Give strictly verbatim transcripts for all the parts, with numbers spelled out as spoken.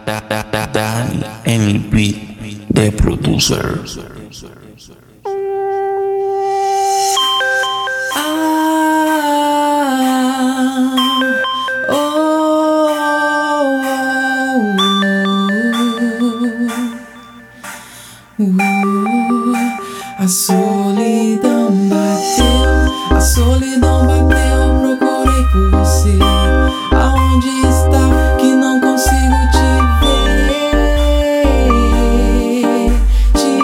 Dani M P, the producer. A solidão bateu, a solidão bateu, procurei por você. Aonde está que não consigo te ver, te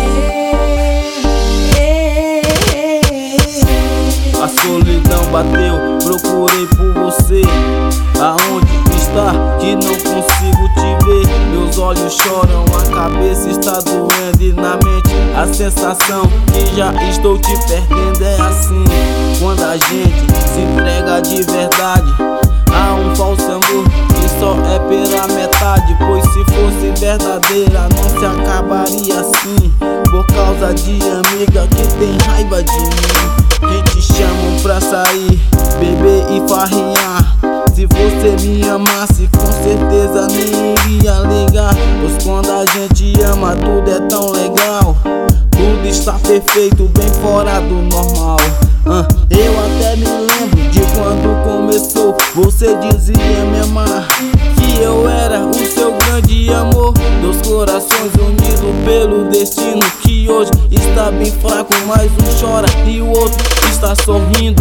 ver. A solidão bateu, procurei por você. Aonde está que não consigo te ver? Meus olhos choram, a cabeça está doendo e na mente a sensação que já estou te perdendo. É assim, quando a gente se entrega de verdade a um falso amor que só é pela metade. Pois se fosse verdadeira não se acabaria assim, por causa de amiga que tem raiva de mim, que te chamam pra sair, beber e farrear. Se você me amasse, com certeza nem iria ligar, pois quando a gente ama tudo é tão legal, tudo está perfeito, bem fora do normal. uh, Eu até me lembro de quando começou, você dizia me amar, que eu era o seu grande amor. Dois corações unidos pelo destino, que hoje está bem fraco, mas um chora e o outro está sorrindo.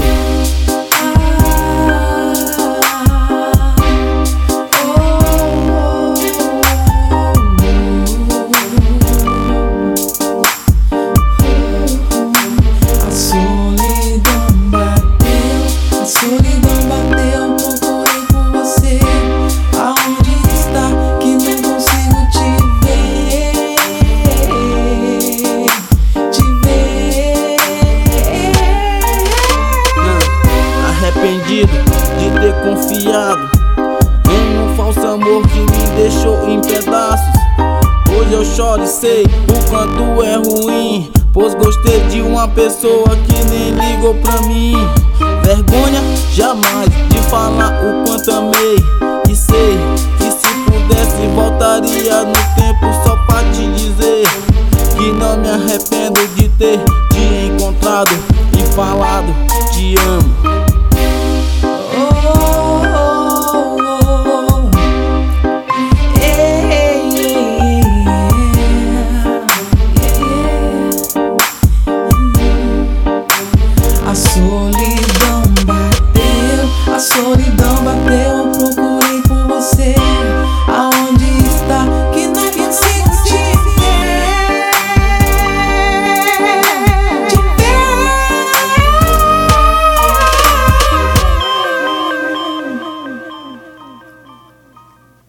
De ter confiado em um falso amor que me deixou em pedaços. Hoje eu choro e sei o quanto é ruim, pois gostei de uma pessoa que nem ligou pra mim. Vergonha jamais de falar o quanto amei, e sei que se pudesse voltaria no tempo só pra te dizer que não me arrependo de ter te encontrado e falado te amo.